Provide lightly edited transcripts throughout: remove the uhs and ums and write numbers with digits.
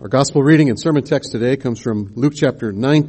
Our gospel reading and sermon text today comes from Luke chapter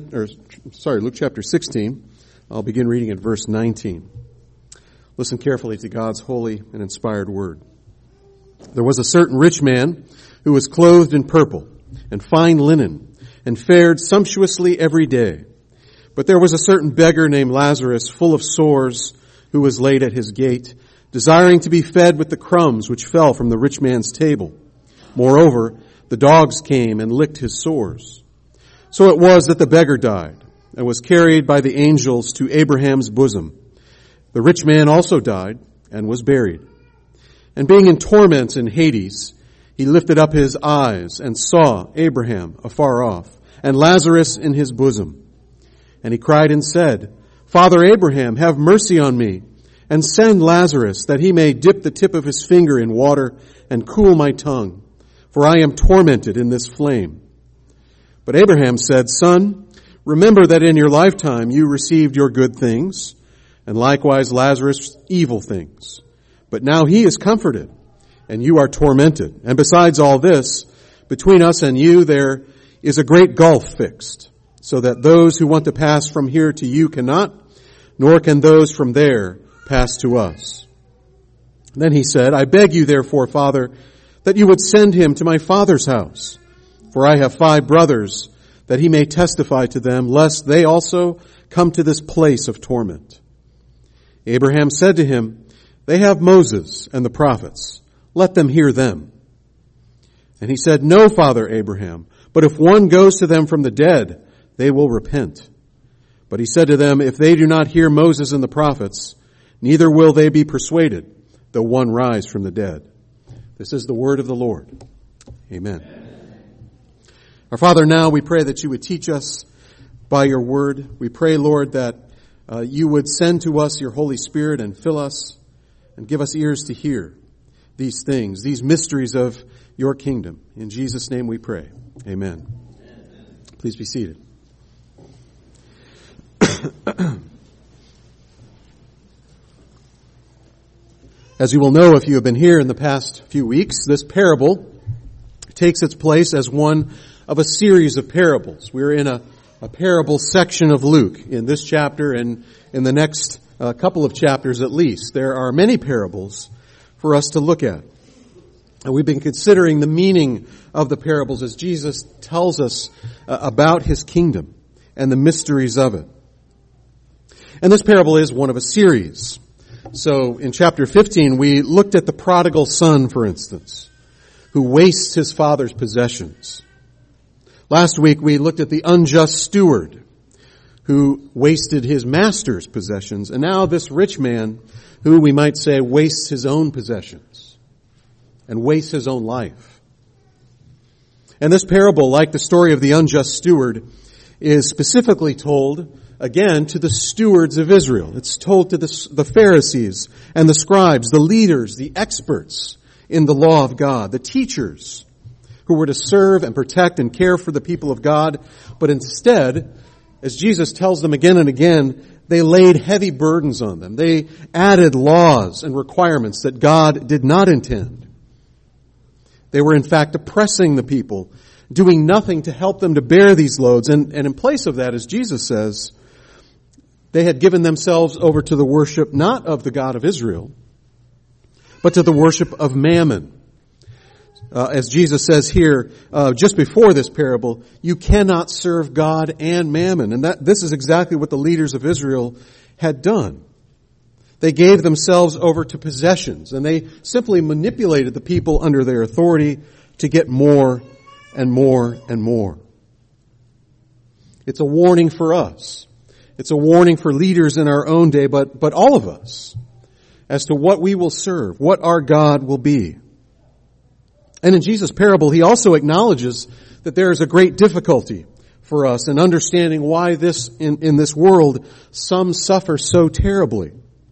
16. I'll begin reading at verse 19. Listen carefully to God's holy and inspired word. There was a certain rich man who was clothed in purple and fine linen and fared sumptuously every day. But there was a certain beggar named Lazarus, full of sores, who was laid at his gate, desiring to be fed with the crumbs which fell from the rich man's table. Moreover, the dogs came and licked his sores. So it was that the beggar died and was carried by the angels to Abraham's bosom. The rich man also died and was buried. And being in torment in Hades, he lifted up his eyes and saw Abraham afar off and Lazarus in his bosom. And he cried and said, Father Abraham, have mercy on me, and send Lazarus that he may dip the tip of his finger in water and cool my tongue, for I am tormented in this flame. But Abraham said, Son, remember that in your lifetime you received your good things, and likewise Lazarus evil things. But now he is comforted, and you are tormented. And besides all this, between us and you there is a great gulf fixed, so that those who want to pass from here to you cannot, nor can those from there pass to us. Then he said, I beg you therefore, Father, that you would send him to my father's house. For I have 5 brothers, that he may testify to them, lest they also come to this place of torment. Abraham said to him, They have Moses and the prophets. Let them hear them. And he said, No, Father Abraham, but if one goes to them from the dead, they will repent. But he said to them, If they do not hear Moses and the prophets, neither will they be persuaded, though one rise from the dead. This is the word of the Lord. Amen. Our Father, now we pray that you would teach us by your word. We pray, Lord, that you would send to us your Holy Spirit and fill us and give us ears to hear these things, these mysteries of your kingdom. In Jesus' name we pray. Amen. Please be seated. As you will know if you have been here in the past few weeks, this parable takes its place as one of a series of parables. We're in a parable section of Luke in this chapter and in the next couple of chapters at least. There are many parables for us to look at. And we've been considering the meaning of the parables as Jesus tells us about his kingdom and the mysteries of it. And this parable is one of a series. So in chapter 15, we looked at the prodigal son, for instance, who wastes his father's possessions. Last week, we looked at the unjust steward who wasted his master's possessions. And now this rich man who, we might say, wastes his own possessions and wastes his own life. And this parable, like the story of the unjust steward, is specifically told again to the stewards of Israel. It's told to the Pharisees and the scribes, the leaders, the experts in the law of God, the teachers who were to serve and protect and care for the people of God. But instead, as Jesus tells them again and again, they laid heavy burdens on them. They added laws and requirements that God did not intend. They were in fact oppressing the people, doing nothing to help them to bear these loads. And in place of that, as Jesus says, they had given themselves over to the worship not of the God of Israel, but to the worship of Mammon. As Jesus says here, just before this parable, you cannot serve God and Mammon. And this is exactly what the leaders of Israel had done. They gave themselves over to possessions, and they simply manipulated the people under their authority to get more and more and more. It's a warning for us. It's a warning for leaders in our own day, but all of us, as to what we will serve, what our God will be. And in Jesus' parable, he also acknowledges that there is a great difficulty for us in understanding why in this world some suffer so terribly.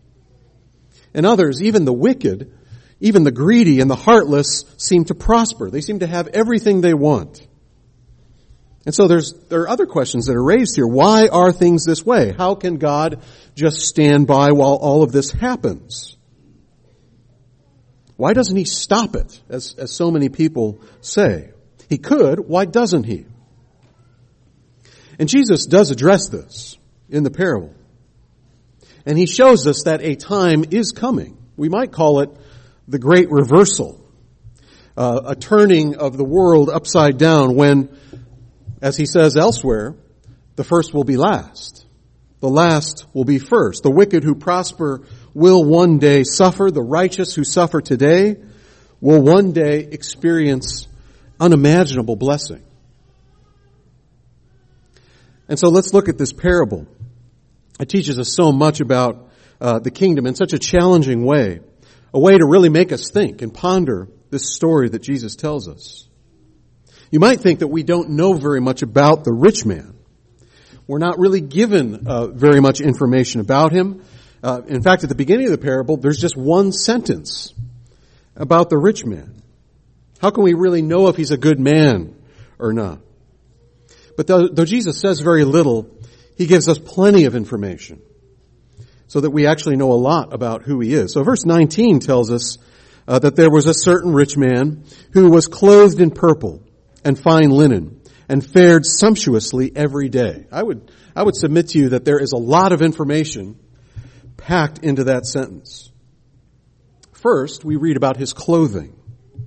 And others, even the wicked, even the greedy and the heartless, seem to prosper. They seem to have everything they want. And so there are other questions that are raised here. Why are things this way? How can God just stand by while all of this happens? Why doesn't he stop it, as so many people say? He could. Why doesn't he? And Jesus does address this in the parable. And he shows us that a time is coming. We might call it the great reversal. A turning of the world upside down when, as he says elsewhere, the first will be last. The last will be first. The wicked who prosper will one day suffer. The righteous who suffer today will one day experience unimaginable blessing. And so let's look at this parable. It teaches us so much about the kingdom in such a challenging way. A way to really make us think and ponder this story that Jesus tells us. You might think that we don't know very much about the rich man. We're not really given very much information about him. In fact, at the beginning of the parable, there's just one sentence about the rich man. How can we really know if he's a good man or not? But though Jesus says very little, he gives us plenty of information so that we actually know a lot about who he is. So verse 19 tells us that there was a certain rich man who was clothed in purple and fine linen and fared sumptuously every day. I would submit to you that there is a lot of information packed into that sentence. First, we read about his clothing.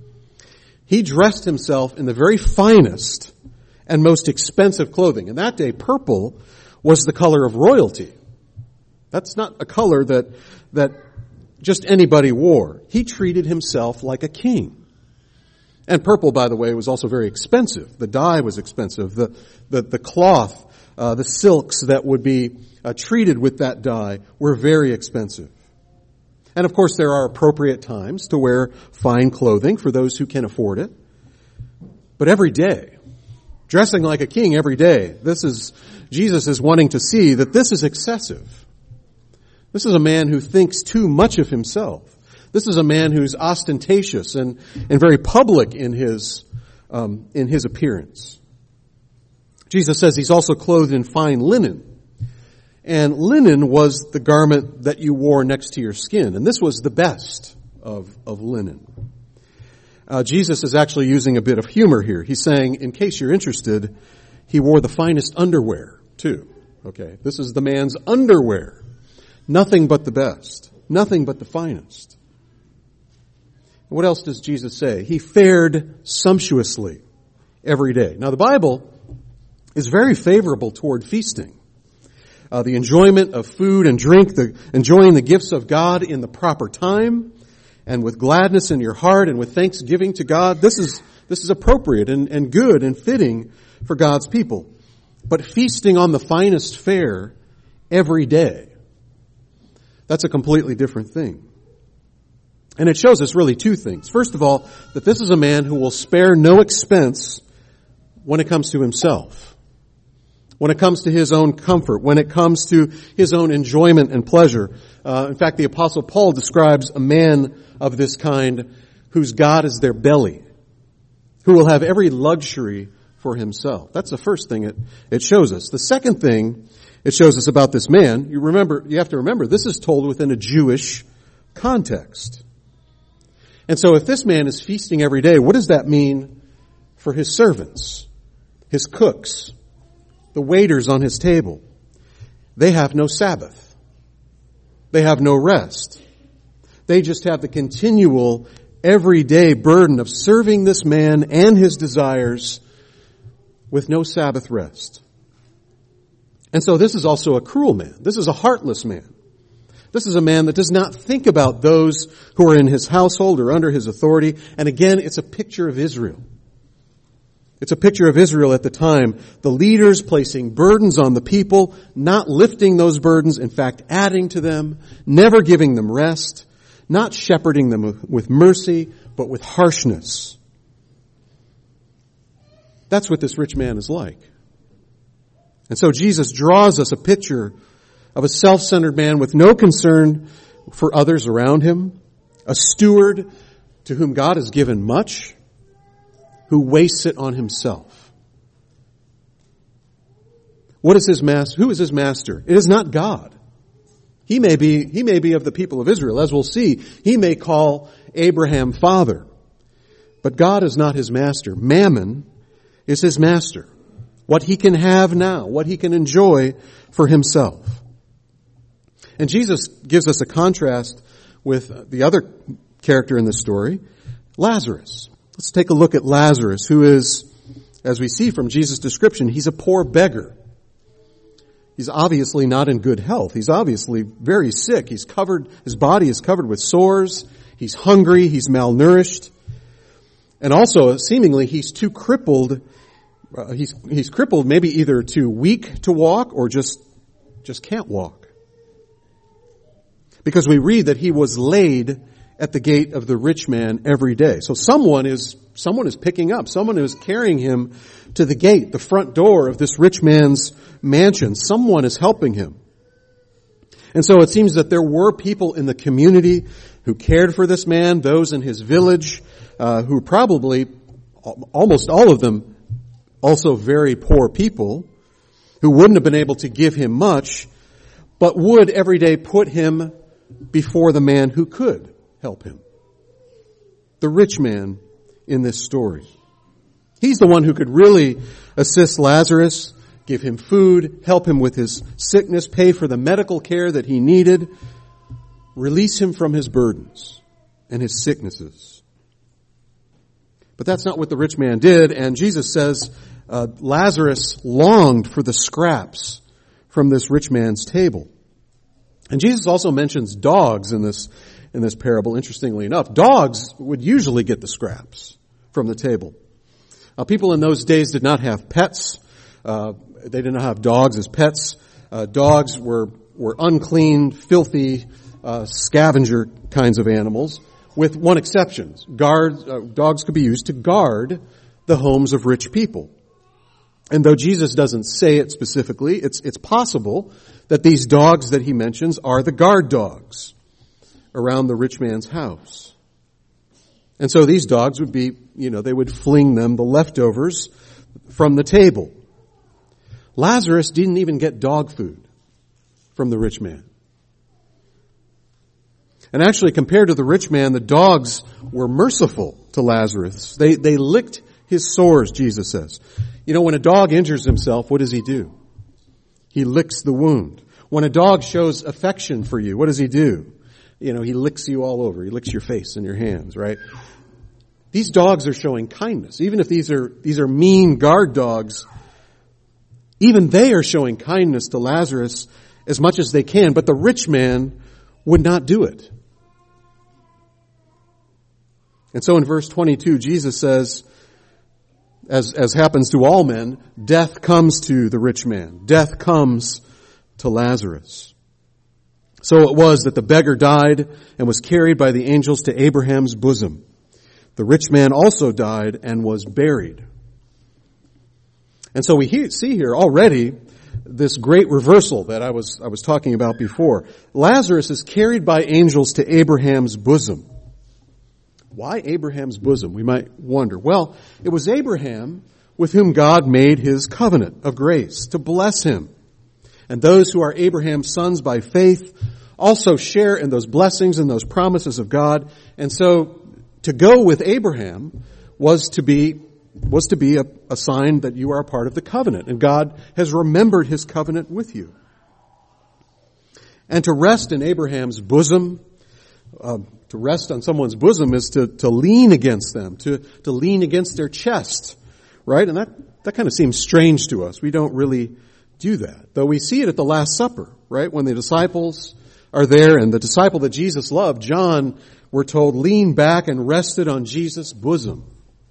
He dressed himself in the very finest and most expensive clothing. In that day, purple was the color of royalty. That's not a color that just anybody wore. He treated himself like a king. And purple, by the way, was also very expensive. The dye was expensive. The cloth, the silks that would be treated with that dye were very expensive. And of course, there are appropriate times to wear fine clothing for those who can afford it. But every day, dressing like a king every day, Jesus is wanting to see that this is excessive. This is a man who thinks too much of himself. This is a man who's ostentatious and very public in his appearance. Jesus says he's also clothed in fine linen. And linen was the garment that you wore next to your skin. And this was the best of linen. Jesus is actually using a bit of humor here. He's saying, in case you're interested, he wore the finest underwear too. Okay, this is the man's underwear. Nothing but the best. Nothing but the finest. What else does Jesus say? He fared sumptuously every day. Now the Bible is very favorable toward feasting. The enjoyment of food and drink, enjoying the gifts of God in the proper time, and with gladness in your heart and with thanksgiving to God. This is appropriate and good and fitting for God's people. But feasting on the finest fare every day, that's a completely different thing. And it shows us really two things. First of all, that this is a man who will spare no expense when it comes to himself, when it comes to his own comfort, when it comes to his own enjoyment and pleasure. In fact, the Apostle Paul describes a man of this kind whose God is their belly, who will have every luxury for himself. That's the first thing it shows us. The second thing it shows us about this man, you have to remember, this is told within a Jewish context. And so if this man is feasting every day, what does that mean for his servants, his cooks, the waiters on his table? They have no Sabbath. They have no rest. They just have the continual, everyday burden of serving this man and his desires with no Sabbath rest. And so this is also a cruel man. This is a heartless man. This is a man that does not think about those who are in his household or under his authority. And again, it's a picture of Israel. It's a picture of Israel at the time. The leaders placing burdens on the people, not lifting those burdens, in fact, adding to them, never giving them rest, not shepherding them with mercy, but with harshness. That's what this rich man is like. And so Jesus draws us a picture of a self-centered man with no concern for others around him, a steward to whom God has given much, who wastes it on himself. What is his master? Who is his master? It is not God. He may be of the people of Israel. As we'll see, he may call Abraham father. But God is not his master. Mammon is his master, what he can have now, what he can enjoy for himself. And Jesus gives us a contrast with the other character in the story, Lazarus. Let's take a look at Lazarus, who is, as we see from Jesus' description, he's a poor beggar. He's obviously not in good health. He's obviously very sick. His body is covered with sores. He's hungry. He's malnourished. And also, seemingly, he's too crippled. He's crippled maybe either too weak to walk or just can't walk. Because we read that he was laid at the gate of the rich man every day. So someone is picking up, someone is carrying him to the gate, the front door of this rich man's mansion. Someone is helping him. And so it seems that there were people in the community who cared for this man, those in his village, who probably, almost all of them, also very poor people, who wouldn't have been able to give him much, but would every day put him before the man who could help him. The rich man in this story. He's the one who could really assist Lazarus, give him food, help him with his sickness, pay for the medical care that he needed, release him from his burdens and his sicknesses. But that's not what the rich man did, and Jesus says Lazarus longed for the scraps from this rich man's table. And Jesus also mentions dogs in this parable, interestingly enough. Dogs would usually get the scraps from the table. People in those days did not have pets. They did not have dogs as pets. Dogs were unclean, filthy, scavenger kinds of animals, with one exception. Dogs could be used to guard the homes of rich people. And though Jesus doesn't say it specifically, it's possible that these dogs that he mentions are the guard dogs around the rich man's house. And so these dogs would be, they would fling them the leftovers from the table. Lazarus didn't even get dog food from the rich man. And actually, compared to the rich man, the dogs were merciful to Lazarus. They licked his sores, Jesus says. When a dog injures himself, what does he do? He licks the wound. When a dog shows affection for you, what does he do? He licks you all over. He licks your face and your hands, right? These dogs are showing kindness. Even if these are mean guard dogs, even they are showing kindness to Lazarus as much as they can, but the rich man would not do it. And so in verse 22, Jesus says, as happens to all men, death comes to the rich man. Death comes to Lazarus. So it was that the beggar died and was carried by the angels to Abraham's bosom. The rich man also died and was buried. And so we see here already this great reversal that I was talking about before. Lazarus is carried by angels to Abraham's bosom. Why Abraham's bosom? We might wonder. Well, it was Abraham with whom God made his covenant of grace to bless him. And those who are Abraham's sons by faith also share in those blessings and those promises of God. And so to go with Abraham was to be a sign that you are a part of the covenant. And God has remembered his covenant with you. And to rest in Abraham's bosom, to rest on someone's bosom is to lean against them, to lean against their chest, right? And that kind of seems strange to us. We don't really do that. Though we see it at the Last Supper, right? When the disciples are there and the disciple that Jesus loved, John, we're told, leaned back and rested on Jesus' bosom.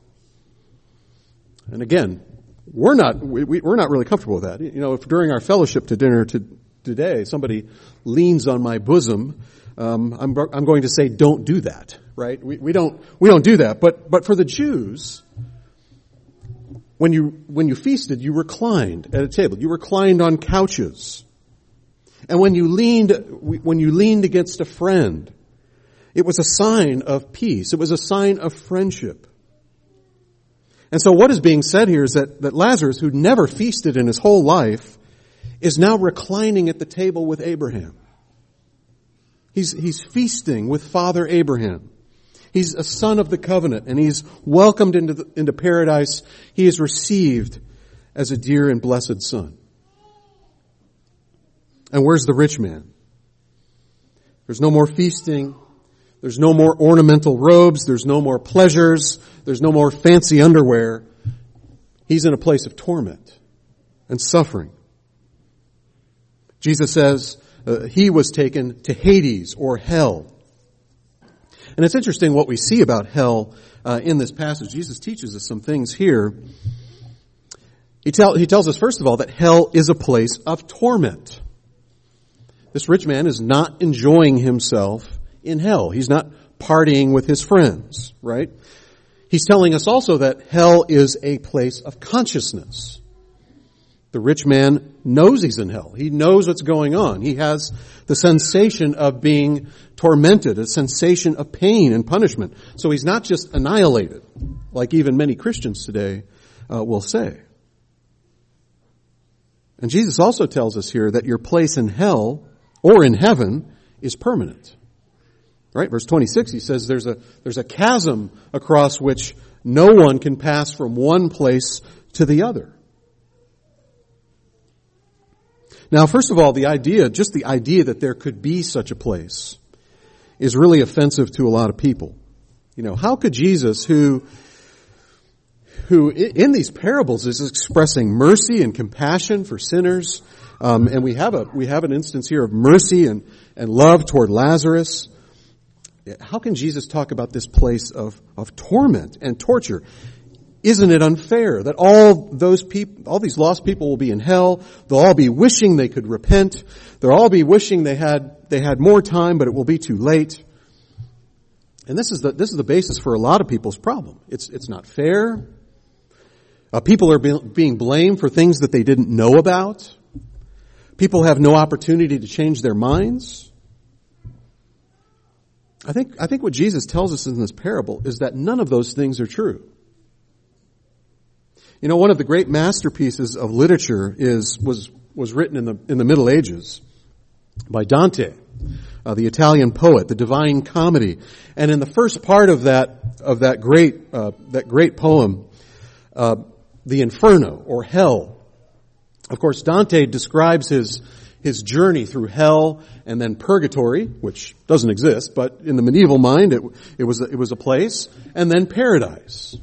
And again, we're not really comfortable with that. If during our fellowship to dinner today, somebody leans on my bosom, I'm going to say, don't do that, right? We don't do that. But for the Jews, when you feasted, you reclined at a table. You reclined on couches. And when you leaned against a friend, it was a sign of peace. It was a sign of friendship. And so what is being said here is that Lazarus, who never feasted in his whole life, is now reclining at the table with Abraham. He's feasting with Father Abraham. He's a son of the covenant, and he's welcomed into paradise. He is received as a dear and blessed son. And where's the rich man? There's no more feasting. There's no more ornamental robes. There's no more pleasures. There's no more fancy underwear. He's in a place of torment and suffering. Jesus says he was taken to Hades or hell. And it's interesting what we see about hell in this passage. Jesus teaches us some things here. He tells us, first of all, that hell is a place of torment. This rich man is not enjoying himself in hell. He's not partying with his friends, right? He's telling us also that hell is a place of consciousness. The rich man knows he's in hell. He knows what's going on. He has the sensation of being tormented, a sensation of pain and punishment. So he's not just annihilated, like even many Christians today will say. And Jesus also tells us here that your place in hell or in heaven is permanent. Right? Verse 26, he says there's a chasm across which no one can pass from one place to the other. Now, first of all, just the idea that there could be such a place is really offensive to a lot of people. You know, how could Jesus, who in these parables is expressing mercy and compassion for sinners, and we have an instance here of mercy and love toward Lazarus. How can Jesus talk about this place of torment and torture? Isn't it unfair that all these lost people will be in hell? They'll all be wishing they could repent. They'll all be wishing they had more time, but it will be too late. And this is the basis for a lot of people's problem. It's not fair. People are being blamed for things that they didn't know about. People have no opportunity to change their minds. I think what Jesus tells us in this parable is that none of those things are true. You know, one of the great masterpieces of literature was written in the Middle Ages by Dante, the Italian poet, the Divine Comedy. And in the first part of that great poem, the Inferno or hell. Of course, Dante describes his journey through hell and then purgatory, which doesn't exist, but in the medieval mind it was a place, and then paradise.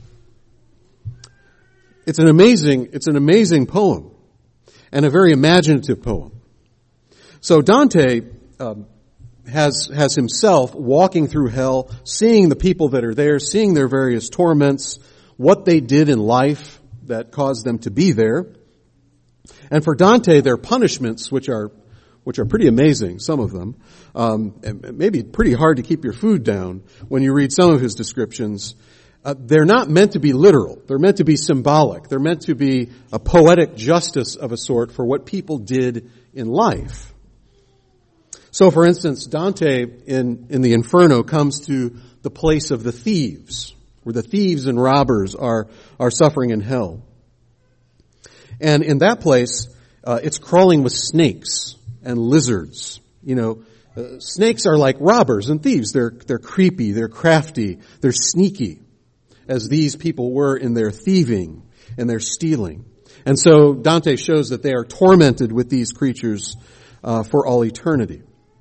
It's an amazing poem and a very imaginative poem. So Dante has himself walking through hell, seeing the people that are there, seeing their various torments, what they did in life that caused them to be there. And for Dante, their punishments, which are pretty amazing, some of them, and maybe pretty hard to keep your food down when you read some of his descriptions, they're not meant to be literal. They're meant to be symbolic. They're meant to be a poetic justice of a sort for what people did in life. So, for instance, Dante in the Inferno comes to the place of the thieves, where the thieves and robbers are suffering in hell. And in that place, it's crawling with snakes and lizards. You know, snakes are like robbers and thieves. They're creepy, they're crafty, they're sneaky, as these people were in their thieving and their stealing. And so Dante shows that they are tormented with these creatures for all eternity.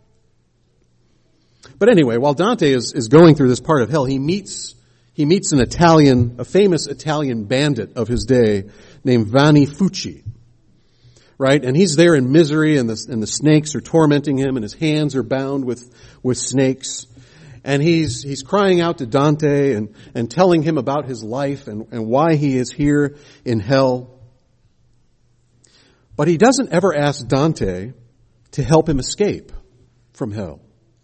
But anyway, while Dante is going through this part of hell, he meets a famous Italian bandit of his day named Vanni Fucci. Right? And he's there in misery, and the snakes are tormenting him, and his hands are bound with snakes. And he's crying out to Dante and telling him about his life and why he is here in hell. But he doesn't ever ask Dante to help him escape from hell.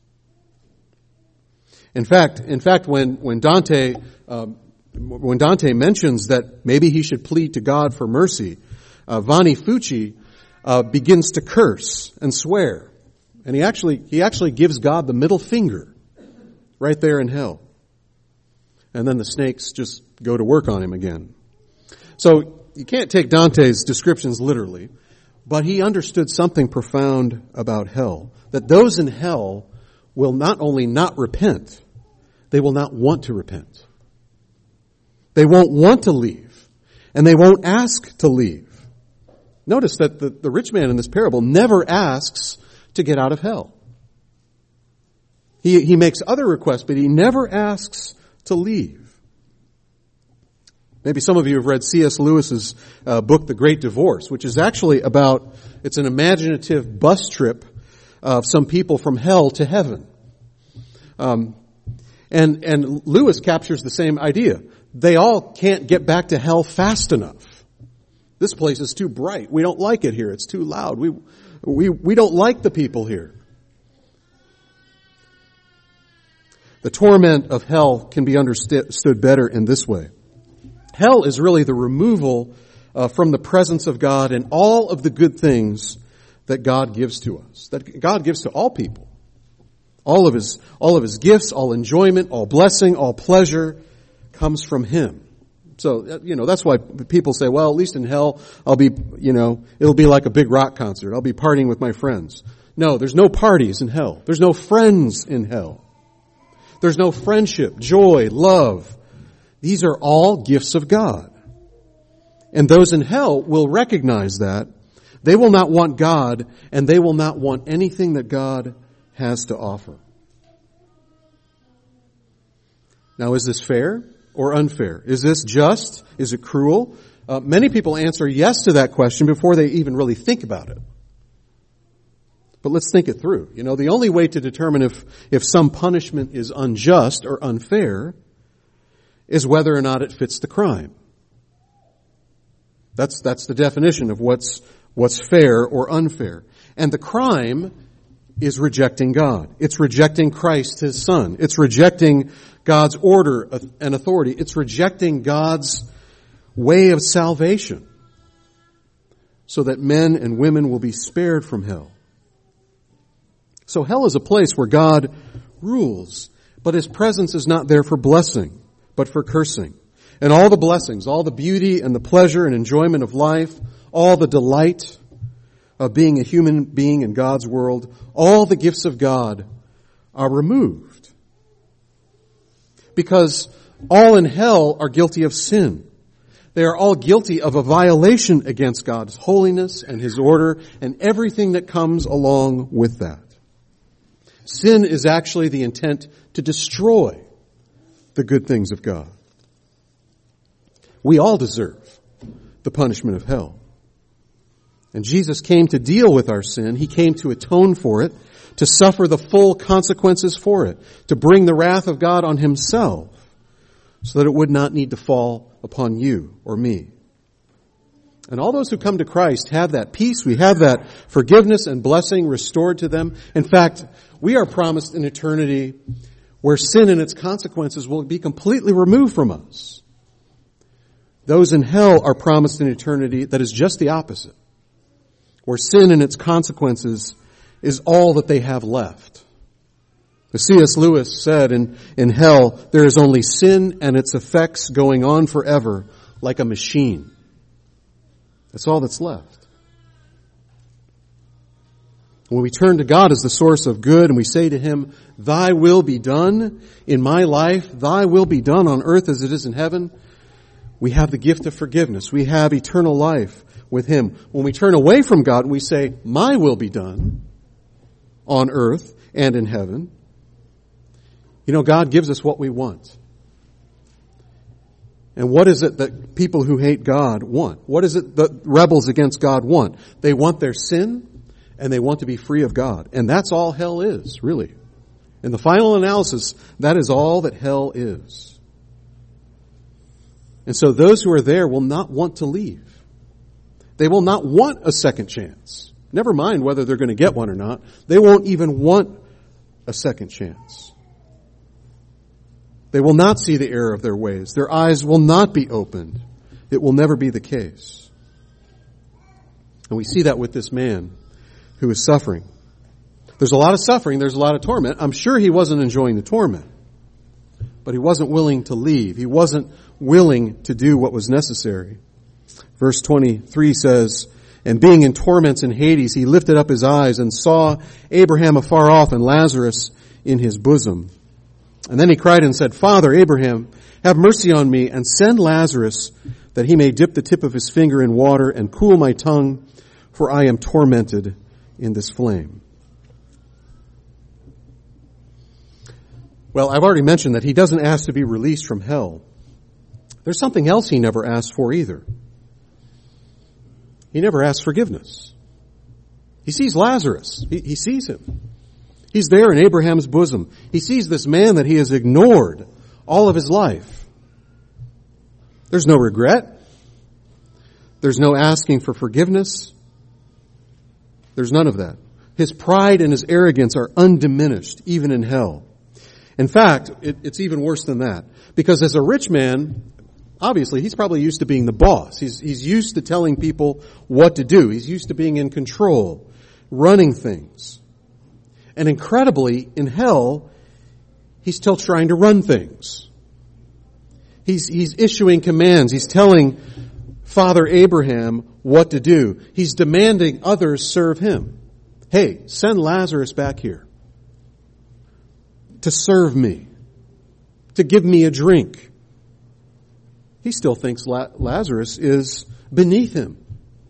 In fact, when Dante mentions that maybe he should plead to God for mercy, Vanni Fucci begins to curse and swear, and he actually gives God the middle finger right there in hell. And then the snakes just go to work on him again. So you can't take Dante's descriptions literally, but he understood something profound about hell, that those in hell will not only not repent, they will not want to repent. They won't want to leave, and they won't ask to leave. Notice that the rich man in this parable never asks to get out of hell. He makes other requests, but he never asks to leave. Maybe some of you have read C.S. Lewis's book, The Great Divorce, which is actually it's an imaginative bus trip of some people from hell to heaven. And Lewis captures the same idea. They all can't get back to hell fast enough. This place is too bright. We don't like it here. It's too loud. We don't like the people here. The torment of hell can be understood better in this way. Hell is really the removal from the presence of God and all of the good things that God gives to us, that God gives to all people. All of his gifts, all enjoyment, all blessing, all pleasure comes from Him. So, that's why people say, well, at least in hell, it'll be like a big rock concert. I'll be partying with my friends. No, there's no parties in hell. There's no friends in hell. There's no friendship, joy, love. These are all gifts of God. And those in hell will recognize that. They will not want God, and they will not want anything that God has to offer. Now, is this fair or unfair? Is this just? Is it cruel? Many people answer yes to that question before they even really think about it. But let's think it through. The only way to determine if some punishment is unjust or unfair is whether or not it fits the crime. That's the definition of what's fair or unfair. And the crime is rejecting God. It's rejecting Christ, His Son. It's rejecting God's order and authority. It's rejecting God's way of salvation so that men and women will be spared from hell. So hell is a place where God rules, but His presence is not there for blessing, but for cursing. And all the blessings, all the beauty and the pleasure and enjoyment of life, all the delight of being a human being in God's world, all the gifts of God are removed. Because all in hell are guilty of sin. They are all guilty of a violation against God's holiness and His order and everything that comes along with that. Sin is actually the intent to destroy the good things of God. We all deserve the punishment of hell. And Jesus came to deal with our sin. He came to atone for it, to suffer the full consequences for it, to bring the wrath of God on Himself so that it would not need to fall upon you or me. And all those who come to Christ have that peace. We have that forgiveness and blessing restored to them. In fact, we are promised an eternity where sin and its consequences will be completely removed from us. Those in hell are promised an eternity that is just the opposite, where sin and its consequences is all that they have left. As C.S. Lewis said, in hell, there is only sin and its effects going on forever like a machine. That's all that's left. When we turn to God as the source of good and we say to Him, Thy will be done in my life, Thy will be done on earth as it is in heaven, we have the gift of forgiveness. We have eternal life with Him. When we turn away from God and we say, My will be done on earth and in heaven, God gives us what we want. And what is it that people who hate God want? What is it that rebels against God want? They want their sin and they want to be free of God. And that's all hell is, really. In the final analysis, that is all that hell is. And so those who are there will not want to leave. They will not want a second chance. Never mind whether they're going to get one or not. They won't even want a second chance. They will not see the error of their ways. Their eyes will not be opened. It will never be the case. And we see that with this man who is suffering. There's a lot of suffering. There's a lot of torment. I'm sure he wasn't enjoying the torment. But he wasn't willing to leave. He wasn't willing to do what was necessary. Verse 23 says, And being in torments in Hades, he lifted up his eyes and saw Abraham afar off and Lazarus in his bosom. And then he cried and said, Father, Abraham, have mercy on me and send Lazarus that he may dip the tip of his finger in water and cool my tongue, for I am tormented in this flame. Well, I've already mentioned that he doesn't ask to be released from hell. There's something else he never asked for either. He never asked forgiveness. He sees Lazarus. He sees him. He's there in Abraham's bosom. He sees this man that he has ignored all of his life. There's no regret. There's no asking for forgiveness. There's none of that. His pride and his arrogance are undiminished, even in hell. In fact, it's even worse than that. Because as a rich man, obviously, he's probably used to being the boss. He's used to telling people what to do. He's used to being in control, running things. And incredibly, in hell, he's still trying to run things. He's issuing commands. He's telling Father Abraham what to do. He's demanding others serve him. Hey, send Lazarus back here to serve me, to give me a drink. He still thinks Lazarus is beneath him.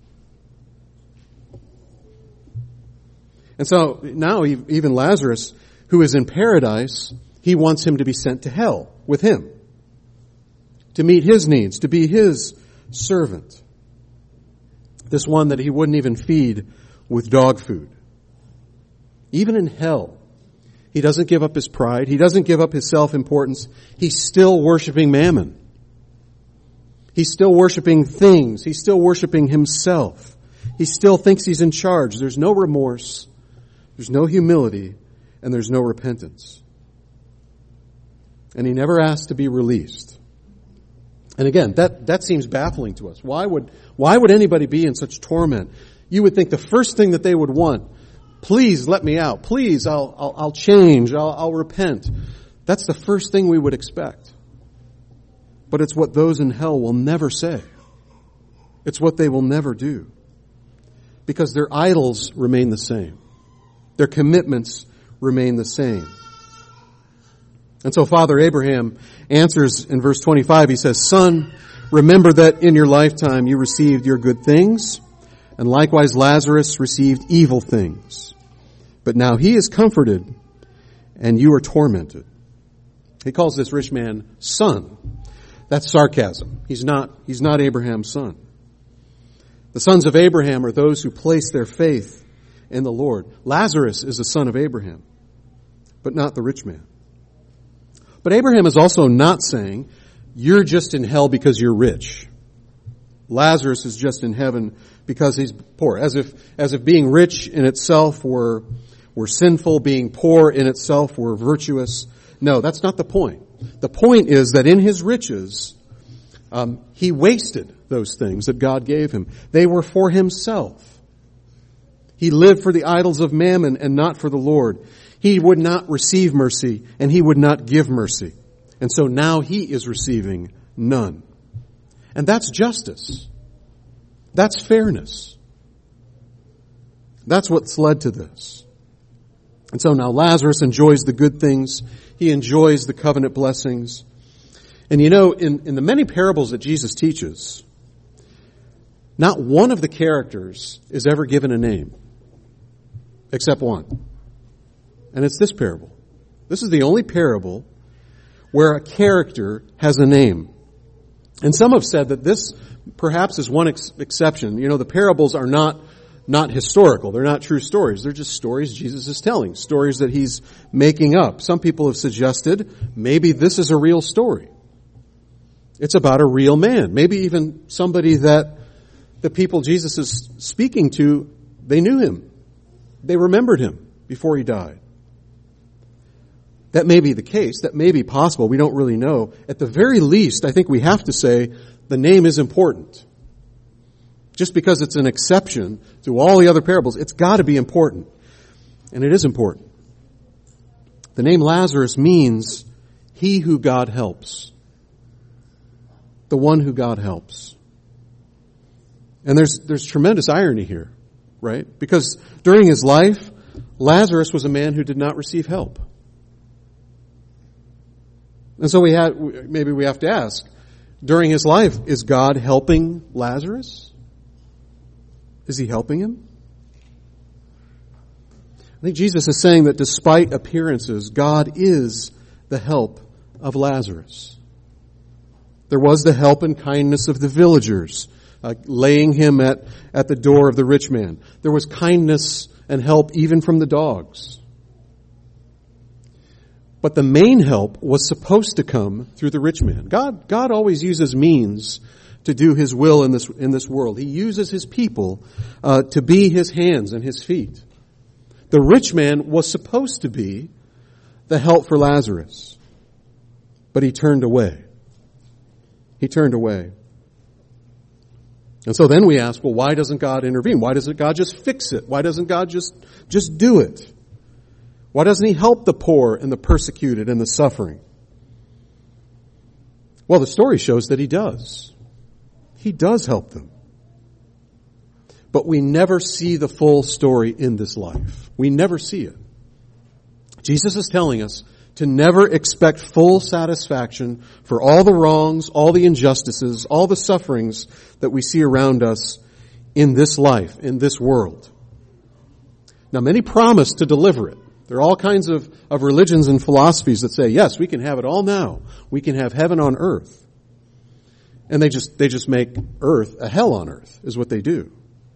And so now even Lazarus, who is in paradise, he wants him to be sent to hell with him, to meet his needs, to be his servant. This one that he wouldn't even feed with dog food. Even in hell, he doesn't give up his pride. He doesn't give up his self-importance. He's still worshiping mammon. He's still worshiping things. He's still worshiping himself. He still thinks he's in charge. There's no remorse. There's no humility. And there's no repentance. And he never asked to be released. And again, that seems baffling to us. Why would anybody be in such torment? You would think the first thing that they would want, please let me out. Please, I'll change. I'll repent. That's the first thing we would expect. But it's what those in hell will never say. It's what they will never do. Because their idols remain the same. Their commitments remain the same. And so Father Abraham answers in verse 25. He says, Son, remember that in your lifetime you received your good things, and likewise Lazarus received evil things. But now he is comforted, and you are tormented. He calls this rich man son. That's sarcasm. He's not Abraham's son. The sons of Abraham are those who place their faith in the Lord. Lazarus is a son of Abraham, but not the rich man. But Abraham is also not saying, you're just in hell because you're rich. Lazarus is just in heaven because he's poor. As if being rich in itself were sinful, being poor in itself were virtuous. No, that's not the point. The point is that in his riches, he wasted those things that God gave him. They were for himself. He lived for the idols of mammon and not for the Lord. He would not receive mercy and he would not give mercy. And so now he is receiving none. And that's justice. That's fairness. That's what's led to this. And so now Lazarus enjoys the good things. He enjoys the covenant blessings. And you know, in the many parables that Jesus teaches, not one of the characters is ever given a name. Except one. And it's this parable. This is the only parable where a character has a name. And some have said that this perhaps is one exception. You know, the parables are not historical. They're not true stories. They're just stories Jesus is telling. Stories that he's making up. Some people have suggested maybe this is a real story. It's about a real man. Maybe even somebody that the people Jesus is speaking to, they knew him. They remembered him before he died. That may be the case. That may be possible. We don't really know. At the very least, I think we have to say the name is important. Just because it's an exception to all the other parables, it's got to be important. And it is important. The name Lazarus means he who God helps. The one who God helps. And there's tremendous irony here, right? Because during his life, Lazarus was a man who did not receive help. And so maybe we have to ask, during his life, is God helping Lazarus? Is he helping him? I think Jesus is saying that despite appearances, God is the help of Lazarus. There was the help and kindness of the villagers, laying him at the door of the rich man. There was kindness and help even from the dogs. But the main help was supposed to come through the rich man. God always uses means to do his will in this world. He uses his people to be his hands and his feet. The rich man was supposed to be the help for Lazarus, but he turned away. He turned away. And so then we ask, well, why doesn't God intervene? Why doesn't God just fix it? Why doesn't God just do it? Why doesn't he help the poor and the persecuted and the suffering? Well, the story shows that he does. He does help them. But we never see the full story in this life. We never see it. Jesus is telling us to never expect full satisfaction for all the wrongs, all the injustices, all the sufferings that we see around us in this life, in this world. Now, many promise to deliver it. There are all kinds of religions and philosophies that say, yes, we can have it all now. We can have heaven on earth. And they just make earth a hell on earth, is what they do.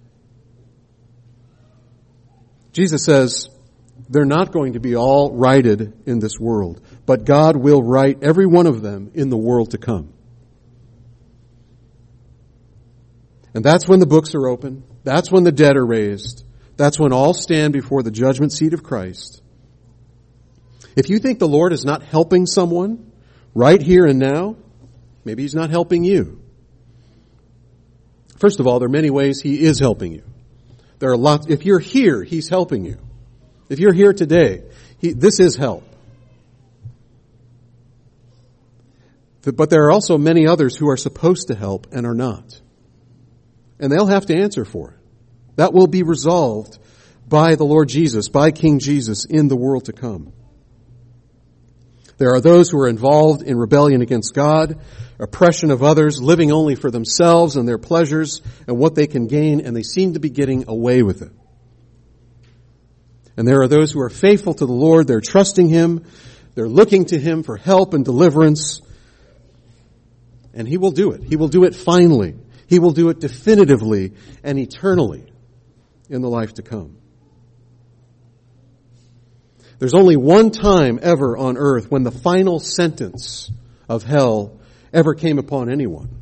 Jesus says, they're not going to be all righted in this world, but God will right every one of them in the world to come. And that's when the books are open. That's when the dead are raised. That's when all stand before the judgment seat of Christ. If you think the Lord is not helping someone right here and now, maybe he's not helping you. First of all, there are many ways he is helping you. There are lots. If you're here, he's helping you. If you're here today, this is help. But there are also many others who are supposed to help and are not. And they'll have to answer for it. That will be resolved by the Lord Jesus, by King Jesus in the world to come. There are those who are involved in rebellion against God, oppression of others, living only for themselves and their pleasures and what they can gain, and they seem to be getting away with it. And there are those who are faithful to the Lord. They're trusting him. They're looking to him for help and deliverance. And he will do it. He will do it finally. He will do it definitively and eternally in the life to come. There's only one time ever on earth when the final sentence of hell ever came upon anyone.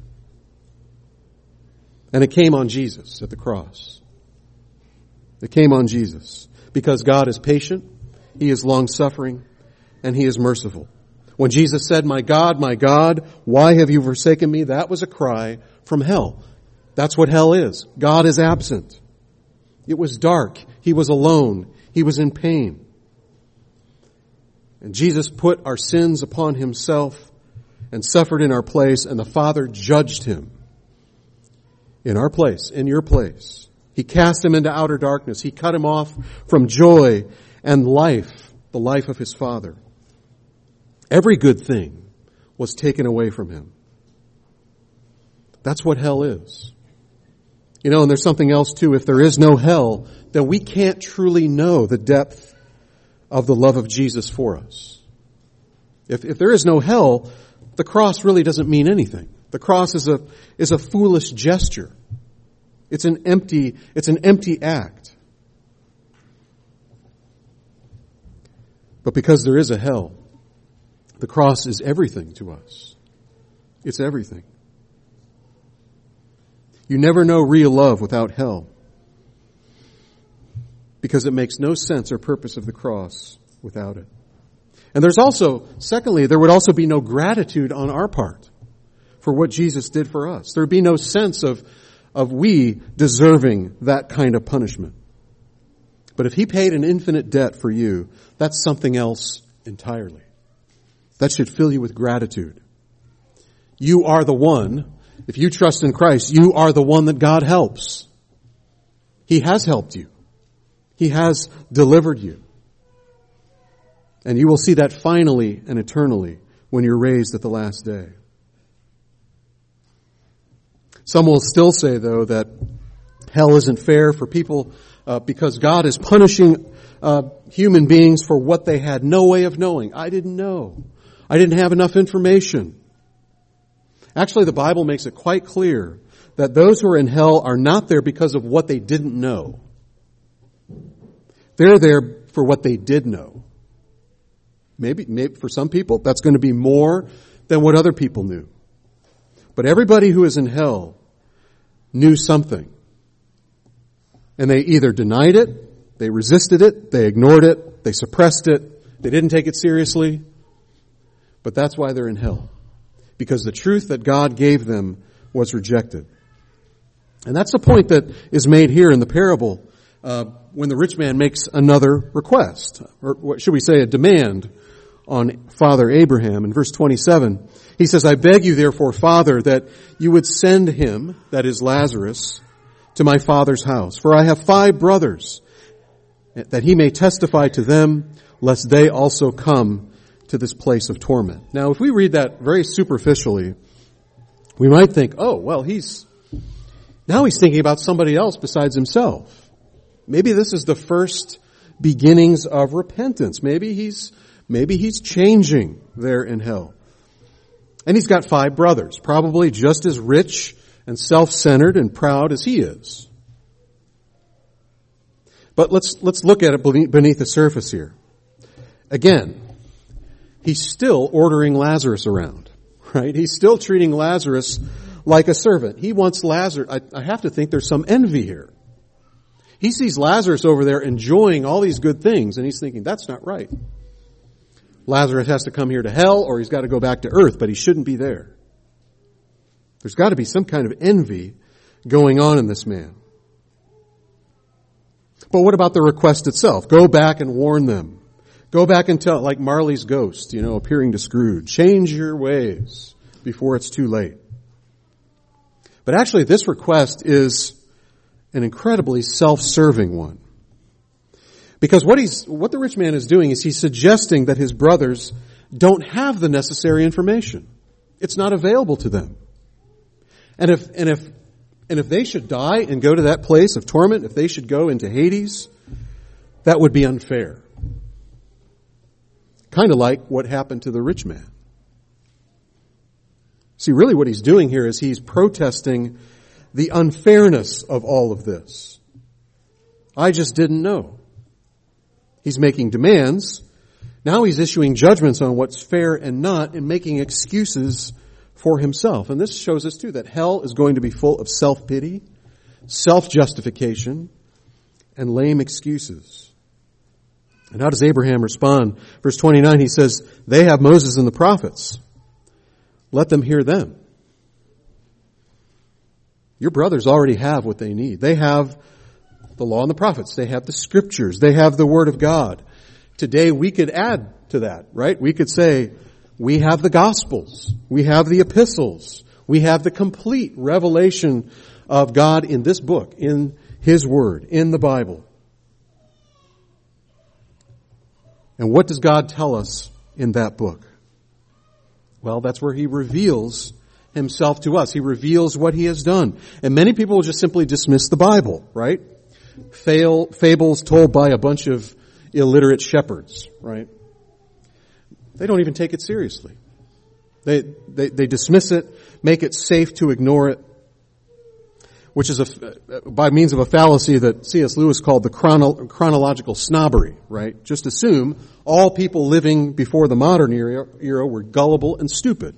And it came on Jesus at the cross. It came on Jesus. Because God is patient, he is long-suffering, and he is merciful. When Jesus said, my God, why have you forsaken me?" That was a cry from hell. That's what hell is. God is absent. It was dark. He was alone. He was in pain. And Jesus put our sins upon himself and suffered in our place, and the Father judged him in our place, in your place. He cast him into outer darkness. He cut him off from joy and life, the life of his Father. Every good thing was taken away from him. That's what hell is. You know, and there's something else too. If there is no hell, then we can't truly know the depth of the love of Jesus for us. If there is no hell, the cross really doesn't mean anything. The cross is a foolish gesture. It's an empty act. But because there is a hell, the cross is everything to us. It's everything. You never know real love without hell, because it makes no sense or purpose of the cross without it. And secondly, there would also be no gratitude on our part for what Jesus did for us. There would be no sense of we deserving that kind of punishment. But if he paid an infinite debt for you, that's something else entirely. That should fill you with gratitude. You are the one, if you trust in Christ, you are the one that God helps. He has helped you. He has delivered you. And you will see that finally and eternally when you're raised at the last day. Some will still say, though, that hell isn't fair for people because God is punishing human beings for what they had no way of knowing. I didn't know. I didn't have enough information. Actually, the Bible makes it quite clear that those who are in hell are not there because of what they didn't know. They're there for what they did know. Maybe for some people, that's going to be more than what other people knew. But everybody who is in hell knew something. And they either denied it, they resisted it, they ignored it, they suppressed it, they didn't take it seriously. But that's why they're in hell. Because the truth that God gave them was rejected. And that's the point that is made here in the parable when the rich man makes another request, or what should we say, a demand on Father Abraham. In verse 27, he says, I beg you therefore, Father, that you would send him, that is Lazarus, to my father's house. For I have 5 brothers, that he may testify to them, lest they also come to this place of torment. Now, if we read that very superficially, we might think, oh, well, he's thinking about somebody else besides himself. Maybe this is the first beginnings of repentance. Maybe he's changing there in hell. And he's got 5 brothers, probably just as rich and self-centered and proud as he is. But let's look at it beneath the surface here. Again, he's still ordering Lazarus around, right? He's still treating Lazarus like a servant. He wants Lazarus. I have to think there's some envy here. He sees Lazarus over there enjoying all these good things, and he's thinking, that's not right. Lazarus has to come here to hell, or he's got to go back to earth, but he shouldn't be there. There's got to be some kind of envy going on in this man. But what about the request itself? Go back and warn them. Go back and tell, like Marley's ghost, appearing to Scrooge. Change your ways before it's too late. But actually, this request is an incredibly self-serving one. Because what the rich man is doing is he's suggesting that his brothers don't have the necessary information. It's not available to them. And if they should die and go to that place of torment, if they should go into Hades, that would be unfair. Kind of like what happened to the rich man. See, really what he's doing here is he's protesting the unfairness of all of this. I just didn't know. He's making demands. Now he's issuing judgments on what's fair and not, and making excuses for himself. And this shows us too that hell is going to be full of self-pity, self-justification, and lame excuses. And how does Abraham respond? Verse 29, he says, they have Moses and the prophets. Let them hear them. Your brothers already have what they need. They have the law and the prophets. They have the scriptures. They have the word of God. Today we could add to that, right? We could say, we have the gospels. We have the epistles. We have the complete revelation of God in this book, in His word, in the Bible. And what does God tell us in that book? Well, that's where He reveals Himself to us. He reveals what He has done. And many people will just simply dismiss the Bible, right? Fables told by a bunch of illiterate shepherds, right? They don't even take it seriously. They dismiss it, make it safe to ignore it, which is by means of a fallacy that C.S. Lewis called the chronological snobbery, right? Just assume all people living before the modern era were gullible and stupid.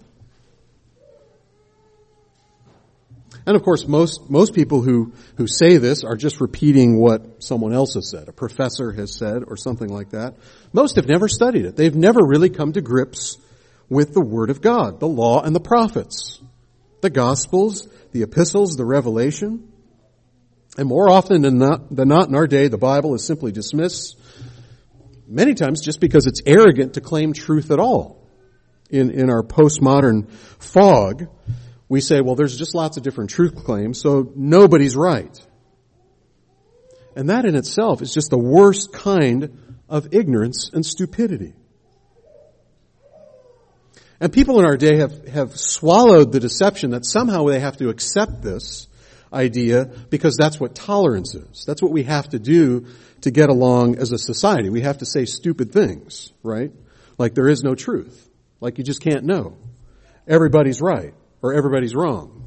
And of course, most people who say this are just repeating what someone else has said, a professor has said, or something like that. Most have never studied it. They've never really come to grips with the Word of God, the law and the prophets, the Gospels, the epistles, the Revelation. And more often than not in our day, the Bible is simply dismissed, many times just because it's arrogant to claim truth at all. In our postmodern fog, we say, well, there's just lots of different truth claims, so nobody's right. And that in itself is just the worst kind of ignorance and stupidity. And people in our day have swallowed the deception that somehow they have to accept this idea because that's what tolerance is. That's what we have to do to get along as a society. We have to say stupid things, right? Like there is no truth. Like you just can't know. Everybody's right or everybody's wrong.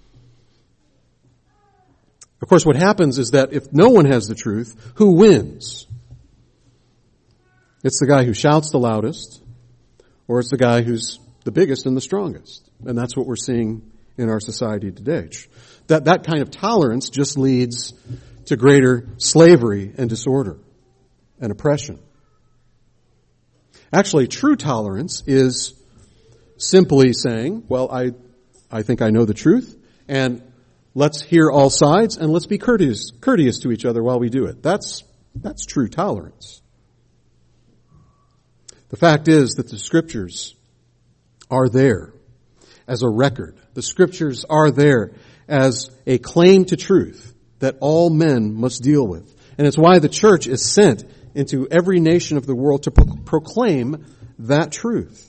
Of course, what happens is that if no one has the truth, who wins? It's the guy who shouts the loudest, or it's the guy who's the biggest and the strongest. And that's what we're seeing in our society today. That kind of tolerance just leads to greater slavery and disorder and oppression. Actually, true tolerance is simply saying, well, I think I know the truth, and let's hear all sides, and let's be courteous to each other while we do it. That's true tolerance. The fact is that the Scriptures are there as a record. The Scriptures are there as a claim to truth that all men must deal with. And it's why the church is sent into every nation of the world to proclaim that truth.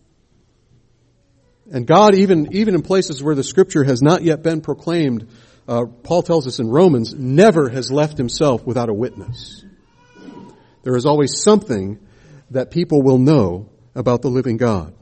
And God, even in places where the Scripture has not yet been proclaimed, Paul tells us in Romans, never has left himself without a witness. There is always something that people will know about the living God.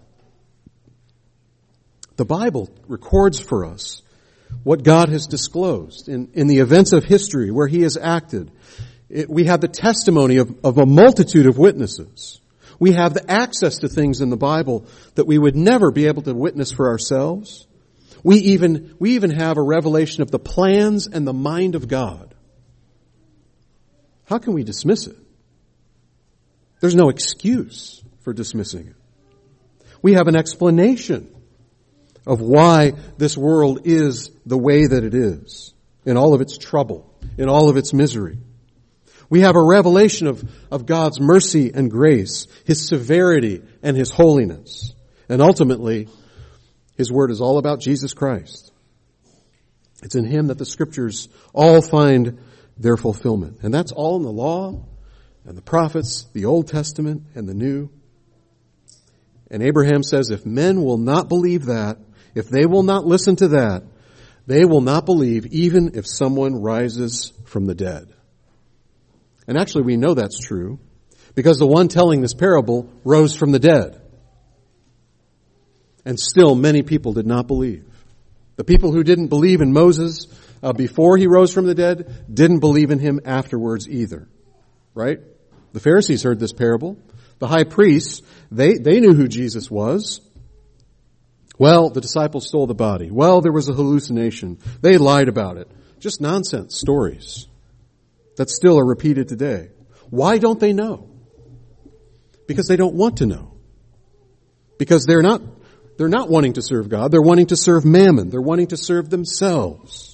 The Bible records for us what God has disclosed in the events of history where He has acted. We have the testimony of a multitude of witnesses. We have the access to things in the Bible that we would never be able to witness for ourselves. We even have a revelation of the plans and the mind of God. How can we dismiss it? There's no excuse for dismissing it. We have an explanation of why this world is the way that it is, in all of its trouble, in all of its misery. We have a revelation of God's mercy and grace, His severity and His holiness. And ultimately, His Word is all about Jesus Christ. It's in Him that the Scriptures all find their fulfillment. And that's all in the law and the prophets, the Old Testament and the New. And Abraham says, if men will not believe that, if they will not listen to that, they will not believe even if someone rises from the dead. And actually we know that's true because the one telling this parable rose from the dead. And still many people did not believe. The people who didn't believe in Moses before he rose from the dead didn't believe in him afterwards either. Right? The Pharisees heard this parable. The high priests, they knew who Jesus was. Well, the disciples stole the body. Well, there was a hallucination. They lied about it. Just nonsense stories that still are repeated today. Why don't they know? Because they don't want to know. Because they're not wanting to serve God. They're wanting to serve mammon. They're wanting to serve themselves.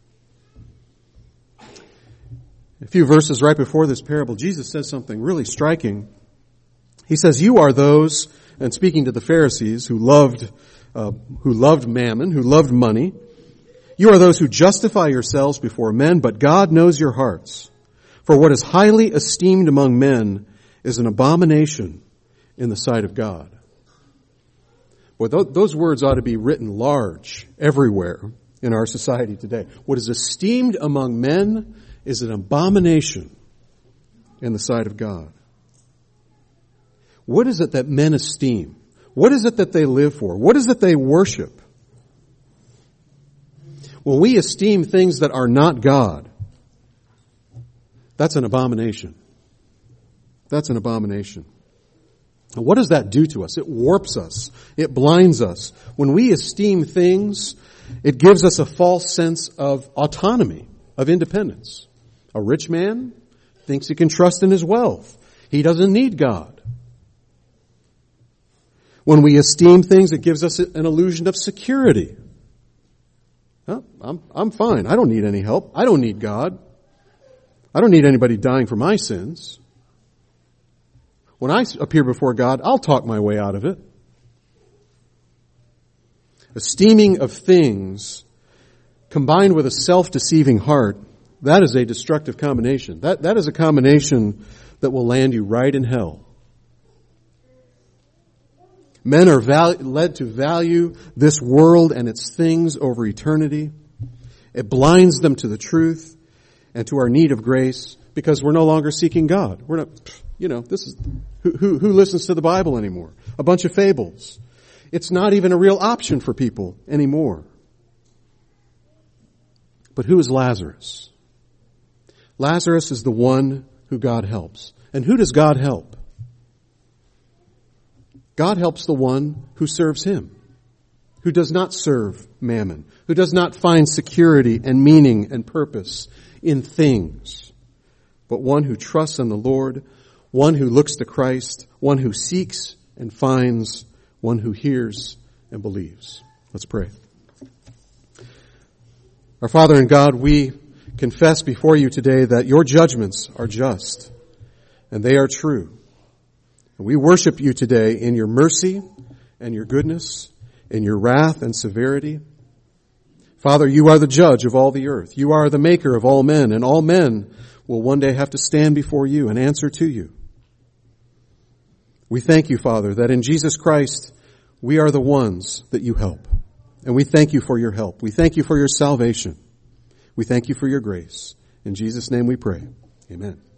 A few verses right before this parable, Jesus says something really striking. He says, you are those, and speaking to the Pharisees who loved mammon, who loved money, you are those who justify yourselves before men, but God knows your hearts. For what is highly esteemed among men is an abomination in the sight of God. Well, those words ought to be written large everywhere in our society today. What is esteemed among men is an abomination in the sight of God. What is it that men esteem? What is it that they live for? What is it they worship? When we esteem things that are not God, that's an abomination. That's an abomination. And what does that do to us? It warps us. It blinds us. When we esteem things, it gives us a false sense of autonomy, of independence. A rich man thinks he can trust in his wealth. He doesn't need God. When we esteem things, it gives us an illusion of security. I'm fine. I don't need any help. I don't need God. I don't need anybody dying for my sins. When I appear before God, I'll talk my way out of it. Esteeming of things combined with a self-deceiving heart, that is a destructive combination. That is a combination that will land you right in hell. Men are led to value this world and its things over eternity. It blinds them to the truth and to our need of grace because we're no longer seeking God. We're not, this is, who listens to the Bible anymore? A bunch of fables. It's not even a real option for people anymore. But who is Lazarus? Lazarus is the one who God helps. And who does God help? God helps the one who serves Him, who does not serve mammon, who does not find security and meaning and purpose in things, but one who trusts in the Lord, one who looks to Christ, one who seeks and finds, one who hears and believes. Let's pray. Our Father in God, we confess before you today that your judgments are just and they are true. And we worship you today in your mercy and your goodness, in your wrath and severity. Father, you are the judge of all the earth. You are the maker of all men, and all men will one day have to stand before you and answer to you. We thank you, Father, that in Jesus Christ we are the ones that you help. And we thank you for your help. We thank you for your salvation. We thank you for your grace. In Jesus' name we pray. Amen.